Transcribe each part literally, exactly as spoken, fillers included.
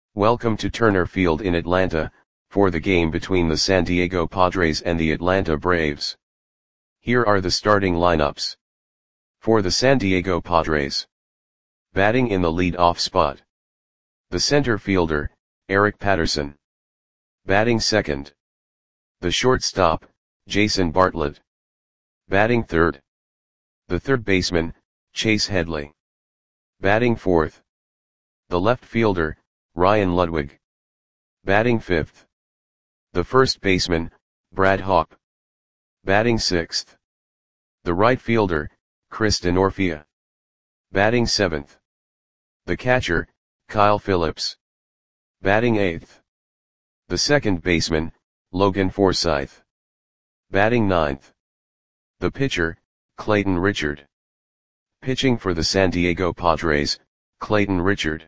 Welcome to Turner Field in Atlanta, for the game between the San Diego Padres and the Atlanta Braves. Here are the starting lineups. For the San Diego Padres. Batting in the lead-off spot. The center fielder, Eric Patterson. Batting second. The shortstop, Jason Bartlett. Batting third. The third baseman, Chase Headley. Batting fourth. The left fielder, Ryan Ludwig. Batting fifth. The first baseman, Brad Hawpe. Batting sixth. The right fielder, Chris Denorfia. Batting seventh. The catcher, Kyle Phillips. Batting eighth. The second baseman, Logan Forsythe. Batting ninth. The pitcher, Clayton Richard. Pitching for the San Diego Padres, Clayton Richard.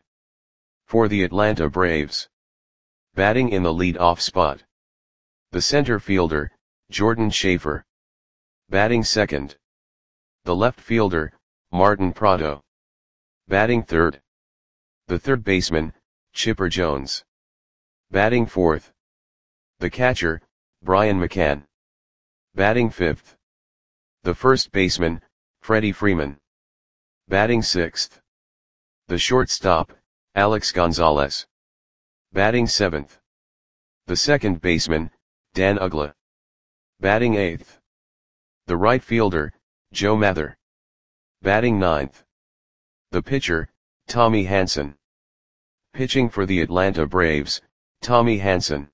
For the Atlanta Braves. Batting in the lead-off spot. The center fielder, Jordan Schaefer. Batting second. The left fielder, Martin Prado. Batting third. The third baseman, Chipper Jones. Batting fourth. The catcher, Brian McCann. Batting fifth. The first baseman, Freddie Freeman. Batting sixth. The shortstop, Alex Gonzalez. Batting seventh. The second baseman, Dan Uggla. Batting eighth. The right fielder, Joe Mather. Batting ninth. The pitcher, Tommy Hanson. Pitching for the Atlanta Braves, Tommy Hanson.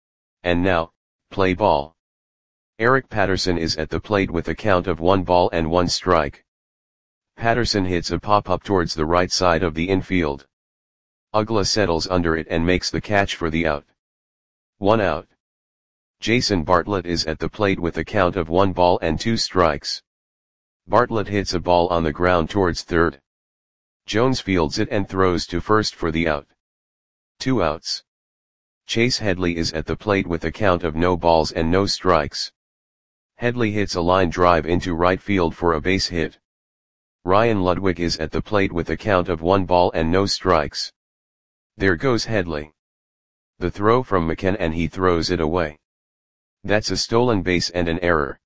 And now, play ball. Eric Patterson is at the plate with a count of one ball and one strike. Patterson hits a pop-up towards the right side of the infield. Uggla settles under it and makes the catch for the out. One out. Jason Bartlett is at the plate with a count of one ball and two strikes. Bartlett hits a ball on the ground towards third. Jones fields it and throws to first for the out. Two outs. Chase Headley is at the plate with a count of no balls and no strikes. Headley hits a line drive into right field for a base hit. Ryan Ludwig is at the plate with a count of one ball and no strikes. There goes Headley. The throw from McCann and he throws it away. That's a stolen base and an error.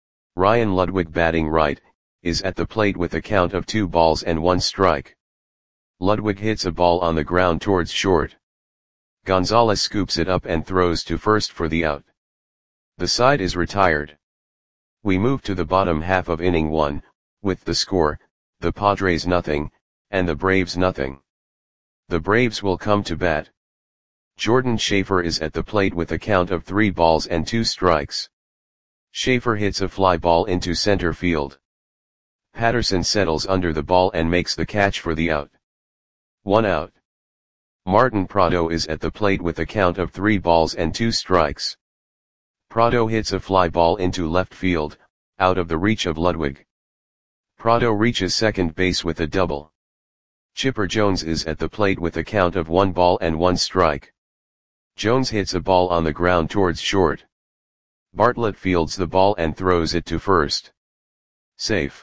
Ryan Ludwig, batting right, is at the plate with a count of two balls and one strike. Ludwig hits a ball on the ground towards short. Gonzalez scoops it up and throws to first for the out. The side is retired. We move to the bottom half of inning one, with the score, the Padres nothing, and the Braves nothing. The Braves will come to bat. Jordan Schaefer is at the plate with a count of three balls and two strikes. Schaefer hits a fly ball into center field. Patterson settles under the ball and makes the catch for the out. One out. Martin Prado is at the plate with a count of three balls and two strikes. Prado hits a fly ball into left field, out of the reach of Ludwig. Prado reaches second base with a double. Chipper Jones is at the plate with a count of one ball and one strike. Jones hits a ball on the ground towards short. Bartlett fields the ball and throws it to first. Safe.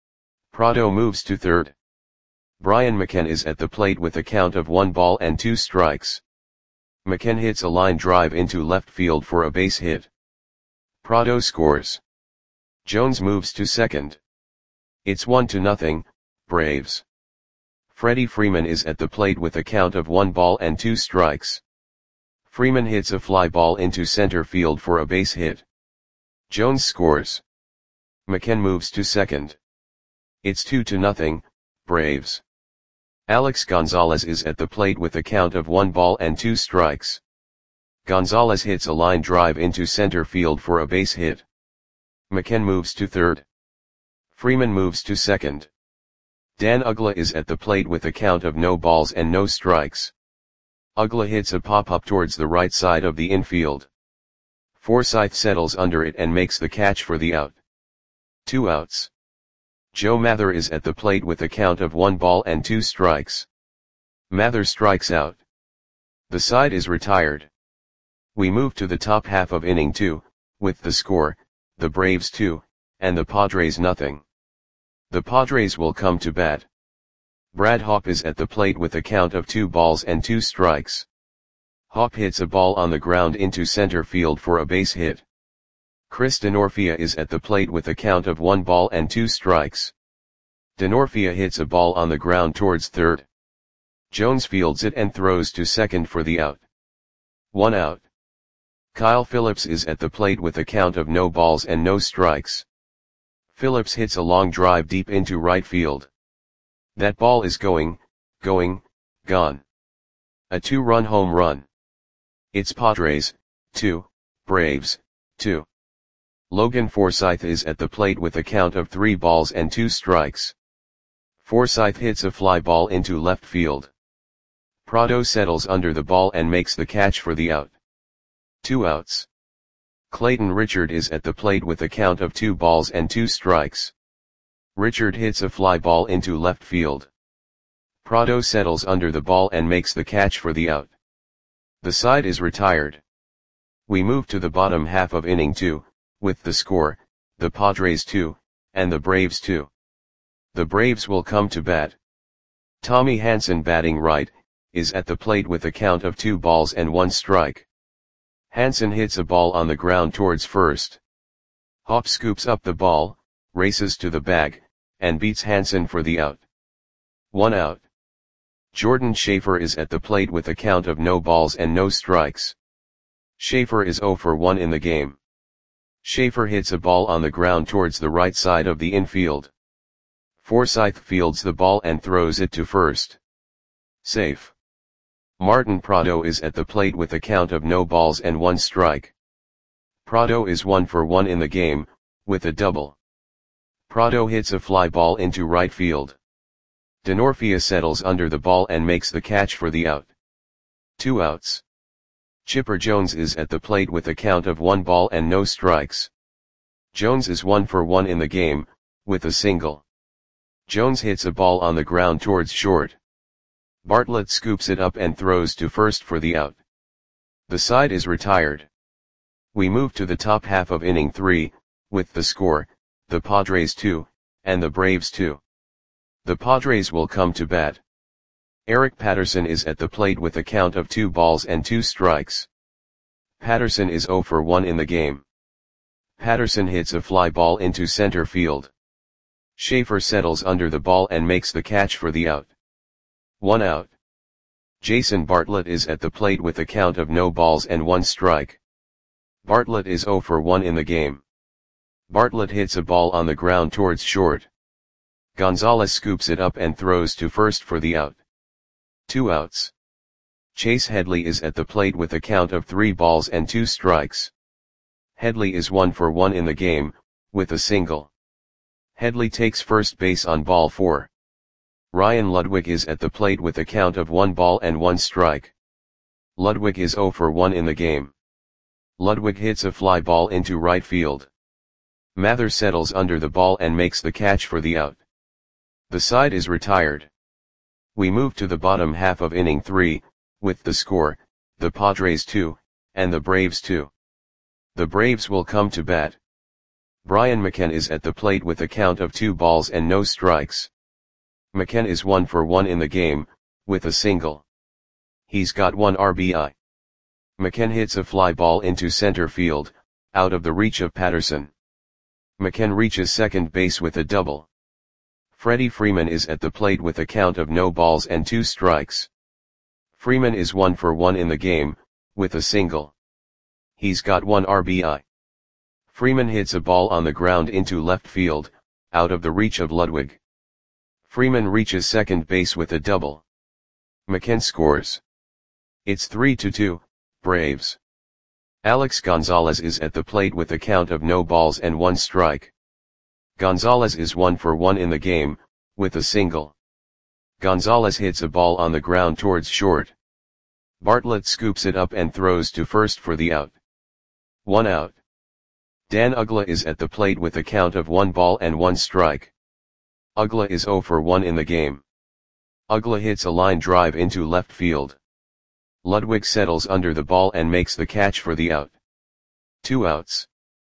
Prado moves to third. Brian McCann is at the plate with a count of one ball and two strikes. McCann hits a line drive into left field for a base hit. Prado scores. Jones moves to second. It's one to nothing, Braves. Freddie Freeman is at the plate with a count of one ball and two strikes. Freeman hits a fly ball into center field for a base hit. Jones scores. McCann moves to second. It's two to nothing, Braves. Alex Gonzalez is at the plate with a count of one ball and two strikes. Gonzalez hits a line drive into center field for a base hit. McCann moves to third. Freeman moves to second. Dan Uggla is at the plate with a count of no balls and no strikes. Uggla hits a pop-up towards the right side of the infield. Forsythe settles under it and makes the catch for the out. Two outs. Joe Mather is at the plate with a count of one ball and two strikes. Mather strikes out. The side is retired. We move to the top half of inning two, with the score, the Braves two, and the Padres nothing. The Padres will come to bat. Brad Hawpe is at the plate with a count of two balls and two strikes. Hawpe hits a ball on the ground into center field for a base hit. Chris Denorfia is at the plate with a count of one ball and two strikes. Denorfia hits a ball on the ground towards third. Jones fields it and throws to second for the out. One out. Kyle Phillips is at the plate with a count of no balls and no strikes. Phillips hits a long drive deep into right field. That ball is going, going, gone. A two-run home run. It's Padres, two, Braves, two. Logan Forsythe is at the plate with a count of three balls and two strikes. Forsythe hits a fly ball into left field. Prado settles under the ball and makes the catch for the out. Two outs. Clayton Richard is at the plate with a count of two balls and two strikes. Richard hits a fly ball into left field. Prado settles under the ball and makes the catch for the out. The side is retired. We move to the bottom half of inning two, with the score, the Padres two, and the Braves two. The Braves will come to bat. Tommy Hanson, batting right, is at the plate with a count of two balls and one strike. Hanson hits a ball on the ground towards first. Hawpe scoops up the ball, races to the bag, and beats Hanson for the out. One out. Jordan Schaefer is at the plate with a count of no balls and no strikes. Schaefer is zero for one in the game. Schaefer hits a ball on the ground towards the right side of the infield. Forsythe fields the ball and throws it to first. Safe. Martin Prado is at the plate with a count of no balls and one strike. Prado is one for one in the game, with a double. Prado hits a fly ball into right field. Denorfia settles under the ball and makes the catch for the out. Two outs. Chipper Jones is at the plate with a count of one ball and no strikes. Jones is one for one in the game, with a single. Jones hits a ball on the ground towards short. Bartlett scoops it up and throws to first for the out. The side is retired. We move to the top half of inning three, with the score, the Padres two, and the Braves two. The Padres will come to bat. Eric Patterson is at the plate with a count of two balls and two strikes. Patterson is zero for one in the game. Patterson hits a fly ball into center field. Schaefer settles under the ball and makes the catch for the out. One out. Jason Bartlett is at the plate with a count of no balls and one strike. Bartlett is zero for one in the game. Bartlett hits a ball on the ground towards short. Gonzalez scoops it up and throws to first for the out. Two outs. Chase Headley is at the plate with a count of three balls and two strikes. Headley is one for one in the game, with a single. Headley takes first base on ball four. Ryan Ludwig is at the plate with a count of one ball and one strike. Ludwig is zero for one in the game. Ludwig hits a fly ball into right field. Mather settles under the ball and makes the catch for the out. The side is retired. We move to the bottom half of inning three, with the score, the Padres two, and the Braves two. The Braves will come to bat. Brian McKenna is at the plate with a count of two balls and no strikes. McKenna is one for one in the game, with a single. He's got one R B I. McKenna hits a fly ball into center field, out of the reach of Patterson. McKenna reaches second base with a double. Freddie Freeman is at the plate with a count of no balls and two strikes. Freeman is one for one in the game, with a single. He's got one R B I. Freeman hits a ball on the ground into left field, out of the reach of Ludwig. Freeman reaches second base with a double. McKenna scores. It's three to two, Braves. Alex Gonzalez is at the plate with a count of no balls and one strike. Gonzalez is one for one in the game, with a single. Gonzalez hits a ball on the ground towards short. Bartlett scoops it up and throws to first for the out. One out. Dan Uggla is at the plate with a count of one ball and one strike. Uggla is zero for one in the game. Uggla hits a line drive into left field. Ludwig settles under the ball and makes the catch for the out. Two outs.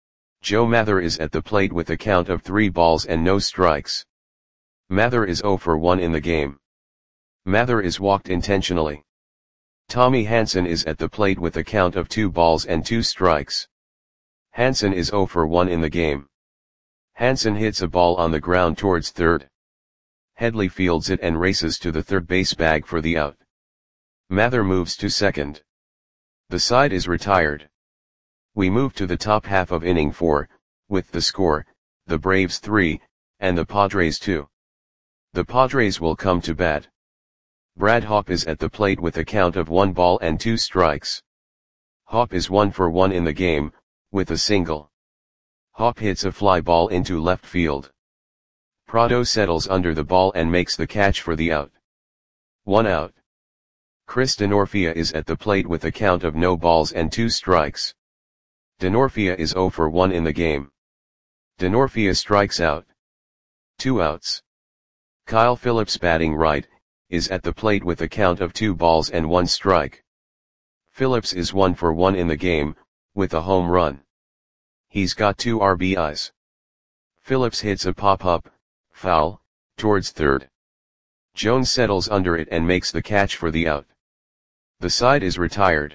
Joe Mather is at the plate with a count of three balls and no strikes. Mather is zero for one in the game. Mather is walked intentionally. Tommy Hansen is at the plate with a count of two balls and two strikes. Hansen is zero for one in the game. Hansen hits a ball on the ground towards third. Headley fields it and races to the third base bag for the out. Mather moves to second. The side is retired. We move to the top half of inning four, with the score, the Braves three, and the Padres two. The Padres will come to bat. Brad Hawpe is at the plate with a count of one ball and two strikes. Hawpe is one for one in the game, with a single. Hawpe hits a fly ball into left field. Prado settles under the ball and makes the catch for the out. One out. Chris Denorfia is at the plate with a count of no balls and two strikes. Denorfia is zero for one in the game. Denorfia strikes out. Two outs. Kyle Phillips, batting right, is at the plate with a count of two balls and one strike. Phillips is one for one in the game, with a home run. He's got two R B Is. Phillips hits a pop-up, foul, towards third. Jones settles under it and makes the catch for the out. The side is retired.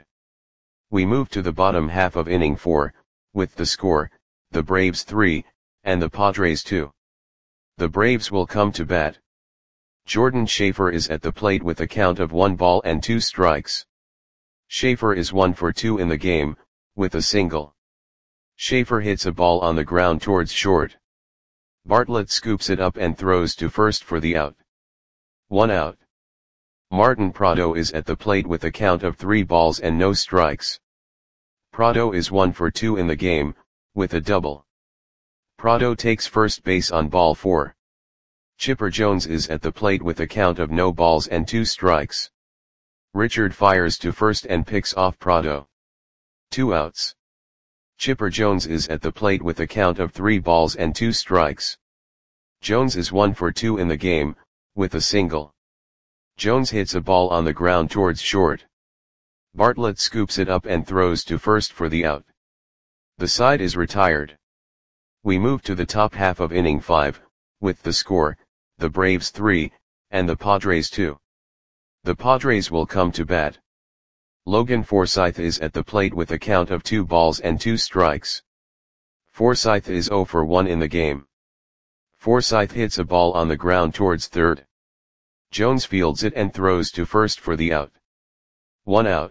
We move to the bottom half of inning four, with the score, the Braves three, and the Padres two. The Braves will come to bat. Jordan Schaefer is at the plate with a count of one ball and two strikes. Schaefer is one for two in the game, with a single. Schaefer hits a ball on the ground towards short. Bartlett scoops it up and throws to first for the out. One out. Martin Prado is at the plate with a count of three balls and no strikes. Prado is one for two in the game, with a double. Prado takes first base on ball four. Chipper Jones is at the plate with a count of no balls and two strikes. Richard fires to first and picks off Prado. Two outs. Chipper Jones is at the plate with a count of three balls and two strikes. Jones is one for two in the game, with a single. Jones hits a ball on the ground towards short. Bartlett scoops it up and throws to first for the out. The side is retired. We move to the top half of inning five, with the score, the Braves three, and the Padres two. The Padres will come to bat. Logan Forsythe is at the plate with a count of two balls and two strikes. Forsythe is zero for one in the game. Forsythe hits a ball on the ground towards third. Jones fields it and throws to first for the out. One out.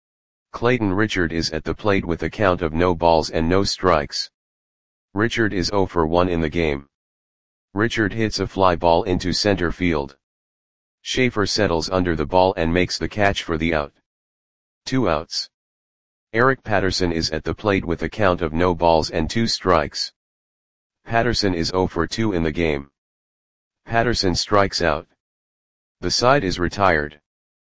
Clayton Richard is at the plate with a count of no balls and no strikes. Richard is zero for one in the game. Richard hits a fly ball into center field. Schaefer settles under the ball and makes the catch for the out. Two outs. Eric Patterson is at the plate with a count of no balls and two strikes. Patterson is zero for two in the game. Patterson strikes out. The side is retired.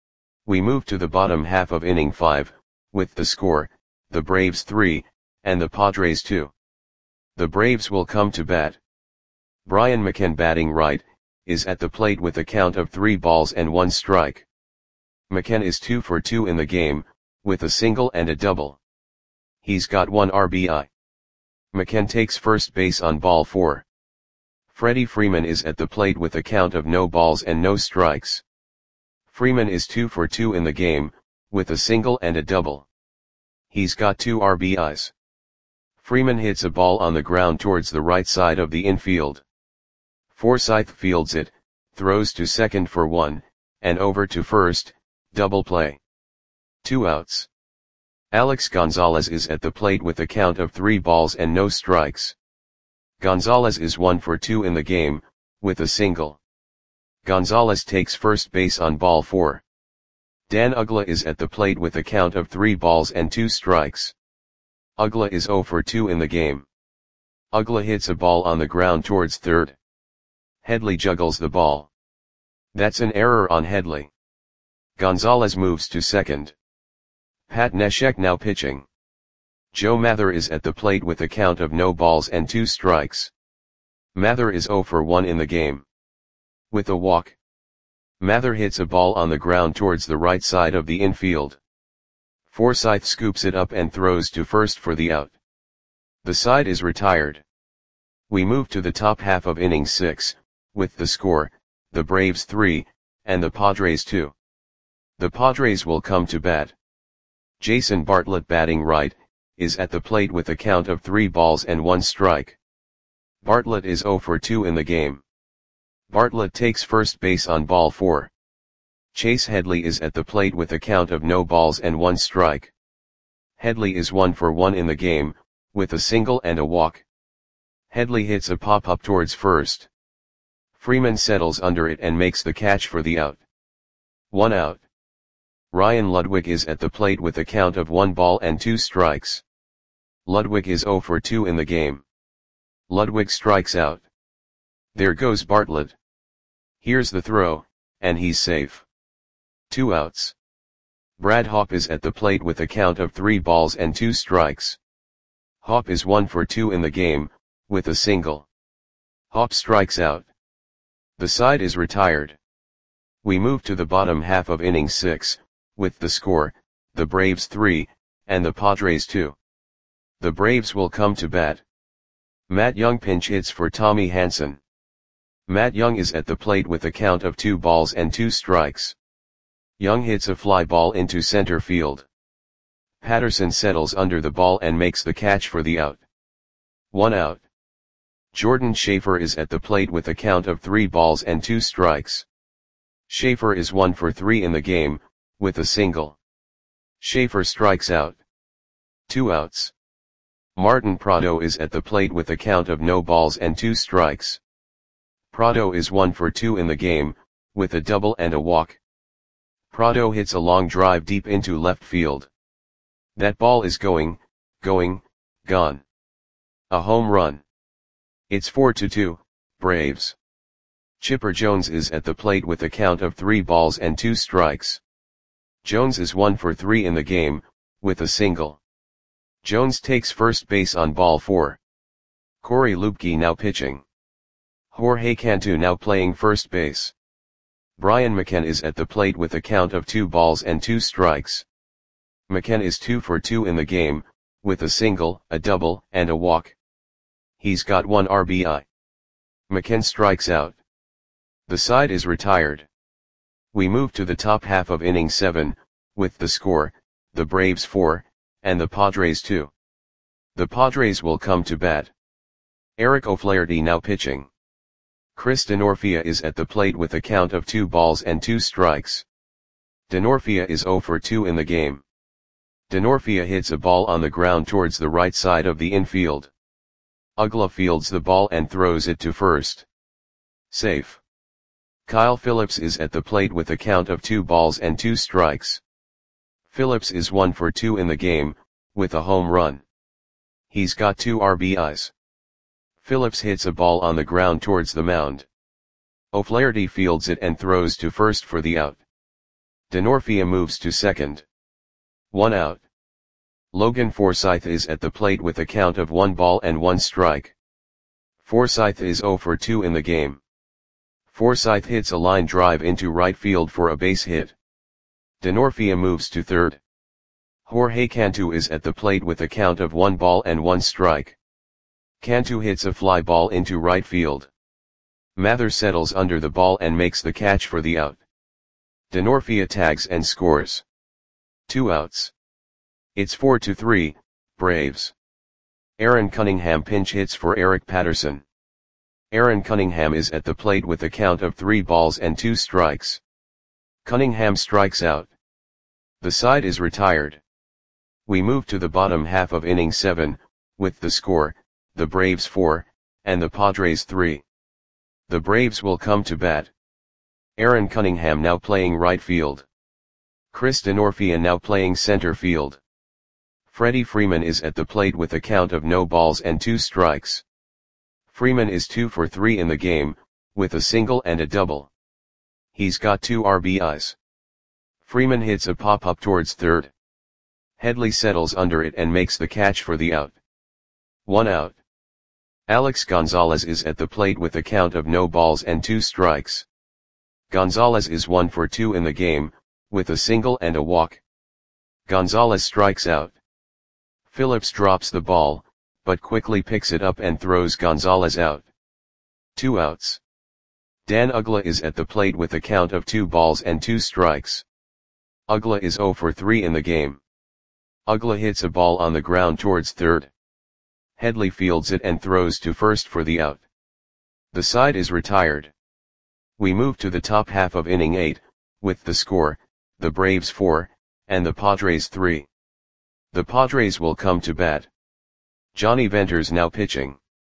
We move to the bottom half of inning five, with the score, the Braves three, and the Padres two. The Braves will come to bat. Brian McCann, batting right, is at the plate with a count of three balls and one strike. McCann is two for two in the game, with a single and a double. He's got one R B I. McCann takes first base on ball four. Freddie Freeman is at the plate with a count of no balls and no strikes. Freeman is two for two in the game, with a single and a double. He's got two R B Is. Freeman hits a ball on the ground towards the right side of the infield. Forsythe fields it, throws to second for one, and over to first, double play. Two outs. Alex Gonzalez is at the plate with a count of three balls and no strikes. Gonzalez is one for two in the game, with a single. Gonzalez takes first base on ball four. Dan Uggla is at the plate with a count of three balls and two strikes. Uggla is zero for two in the game. Uggla hits a ball on the ground towards third. Headley juggles the ball. That's an error on Headley. Gonzalez moves to second. Pat Neshek now pitching. Joe Mather is at the plate with a count of no balls and two strikes. Mather is zero for one in the game. With a walk. Mather hits a ball on the ground towards the right side of the infield. Forsythe scoops it up and throws to first for the out. The side is retired. We move to the top half of inning six, with the score, the Braves three, and the Padres two. The Padres will come to bat. Jason Bartlett, batting right, is at the plate with a count of three balls and one strike. Bartlett is zero for two in the game. Bartlett takes first base on ball four. Chase Headley is at the plate with a count of no balls and one strike. Headley is one for one in the game, with a single and a walk. Headley hits a pop-up towards first. Freeman settles under it and makes the catch for the out. One out. Ryan Ludwig is at the plate with a count of one ball and two strikes. Ludwig is zero for two in the game. Ludwig strikes out. There goes Bartlett. Here's the throw, and he's safe. Two outs. Brad Hawpe is at the plate with a count of three balls and two strikes. Hawpe is one for two in the game, with a single. Hawpe strikes out. The side is retired. We move to the bottom half of inning six, with the score, the Braves three, and the Padres two. The Braves will come to bat. Matt Young pinch hits for Tommy Hanson. Matt Young is at the plate with a count of two balls and two strikes. Young hits a fly ball into center field. Patterson settles under the ball and makes the catch for the out. One out. Jordan Schaefer is at the plate with a count of three balls and two strikes. Schaefer is one for three in the game, with a single. Schaefer strikes out. Two outs. Martin Prado is at the plate with a count of no balls and two strikes. Prado is one for two in the game, with a double and a walk. Prado hits a long drive deep into left field. That ball is going, going, gone. A home run. It's four to two, Braves. Chipper Jones is at the plate with a count of three balls and two strikes. Jones is one for three in the game, with a single. Jones takes first base on ball four. Corey Lupke now pitching. Jorge Cantu now playing first base. Brian McCann is at the plate with a count of two balls and two strikes. McCann is two for two in the game, with a single, a double, and a walk. He's got one R B I. McCann strikes out. The side is retired. We move to the top half of inning seven, with the score, the Braves four, and the Padres two. The Padres will come to bat. Eric O'Flaherty now pitching. Chris Denorfia is at the plate with a count of two balls and two strikes. Denorfia is zero for two in the game. Denorfia hits a ball on the ground towards the right side of the infield. Uggla fields the ball and throws it to first. Safe. Kyle Phillips is at the plate with a count of two balls and two strikes. Phillips is one for two in the game, with a home run. He's got two R B Is. Phillips hits a ball on the ground towards the mound. O'Flaherty fields it and throws to first for the out. Denorfia moves to second. One out. Logan Forsythe is at the plate with a count of one ball and one strike. Forsythe is zero for two in the game. Forsythe hits a line drive into right field for a base hit. Denorfia moves to third. Jorge Cantu is at the plate with a count of one ball and one strike. Cantu hits a fly ball into right field. Mather settles under the ball and makes the catch for the out. Denorfia tags and scores. Two outs. It's four to three, Braves. Aaron Cunningham pinch hits for Eric Patterson. Aaron Cunningham is at the plate with a count of three balls and two strikes. Cunningham strikes out. The side is retired. We move to the bottom half of inning seven, with the score, the Braves four, and the Padres three. The Braves will come to bat. Aaron Cunningham now playing right field. Chris Denorfia now playing center field. Freddie Freeman is at the plate with a count of no balls and two strikes. Freeman is two for three in the game, with a single and a double. He's got two R B Is. Freeman hits a pop-up towards third. Headley settles under it and makes the catch for the out. One out. Alex Gonzalez is at the plate with a count of no balls and two strikes. Gonzalez is one for two in the game, with a single and a walk. Gonzalez strikes out. Phillips drops the ball, but quickly picks it up and throws Gonzalez out. Two outs. Dan Uggla is at the plate with a count of two balls and two strikes. Uggla is zero for three in the game. Uggla hits a ball on the ground towards third. Headley fields it and throws to first for the out. The side is retired. We move to the top half of inning eight, with the score, the Braves four, and the Padres three. The Padres will come to bat. Johnny Venters now pitching.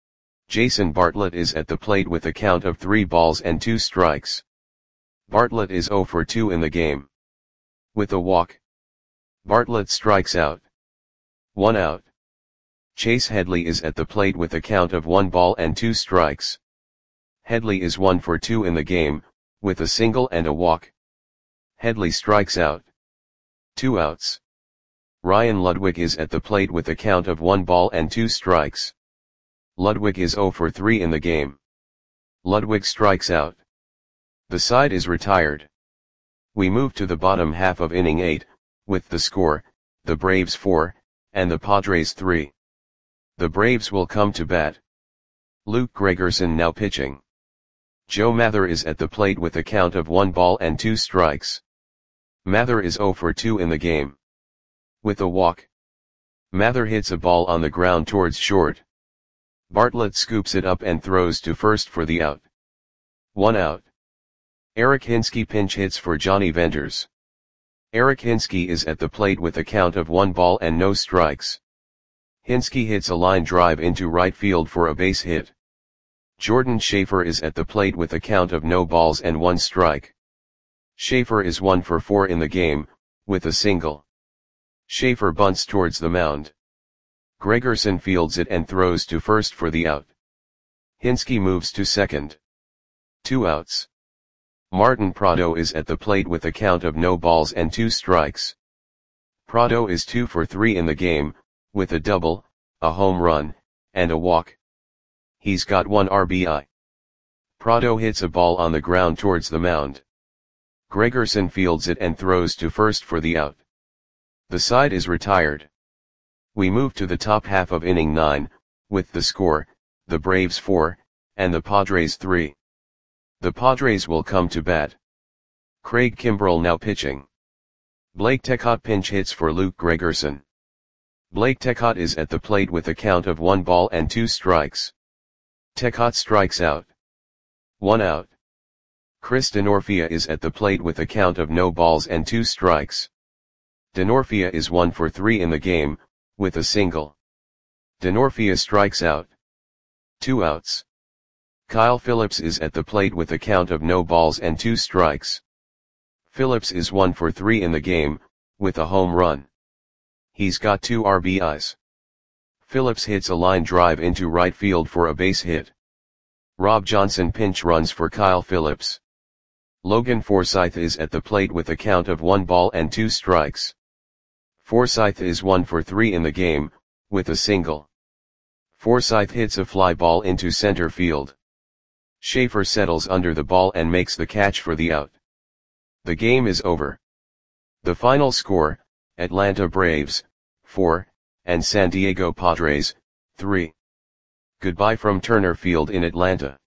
Jason Bartlett is at the plate with a count of three balls and two strikes. Bartlett is zero for two in the game. With a walk, Bartlett strikes out. One out. Chase Headley is at the plate with a count of one ball and two strikes. Headley is one for two in the game, with a single and a walk. Headley strikes out. Two outs. Ryan Ludwig is at the plate with a count of one ball and two strikes. Ludwig is zero for three in the game. Ludwig strikes out. The side is retired. We move to the bottom half of inning eight, with the score, the Braves four, and the Padres three. The Braves will come to bat. Luke Gregerson now pitching. Joe Mather is at the plate with a count of one ball and two strikes. Mather is zero for two in the game. With a walk, Mather hits a ball on the ground towards short. Bartlett scoops it up and throws to first for the out. One out. Eric Hinske pinch hits for Johnny Venters. Eric Hinske is at the plate with a count of one ball and no strikes. Hinske hits a line drive into right field for a base hit. Jordan Schaefer is at the plate with a count of no balls and one strike. Schaefer is one for four in the game, with a single. Schaefer bunts towards the mound. Gregerson fields it and throws to first for the out. Hinske moves to second. Two outs. Martin Prado is at the plate with a count of no balls and two strikes. Prado is two for three in the game, with a double, a home run, and a walk. He's got one R B I. Prado hits a ball on the ground towards the mound. Gregerson fields it and throws to first for the out. The side is retired. We move to the top half of inning nine, with the score, the Braves four, and the Padres three. The Padres will come to bat. Craig Kimbrell now pitching. Blake Tecott pinch hits for Luke Gregerson. Blake Tecott is at the plate with a count of one ball and two strikes. Tecott strikes out. One out. Chris Denorfia is at the plate with a count of no balls and two strikes. Denorfia is one for three in the game, with a single. Denorfia strikes out. Two outs. Kyle Phillips is at the plate with a count of no balls and two strikes. Phillips is one for three in the game, with a home run. He's got two R B Is. Phillips hits a line drive into right field for a base hit. Rob Johnson pinch runs for Kyle Phillips. Logan Forsythe is at the plate with a count of one ball and two strikes. Forsythe is one for three in the game, with a single. Forsythe hits a fly ball into center field. Schaefer settles under the ball and makes the catch for the out. The game is over. The final score, Atlanta Braves, four, and San Diego Padres, three. Goodbye from Turner Field in Atlanta.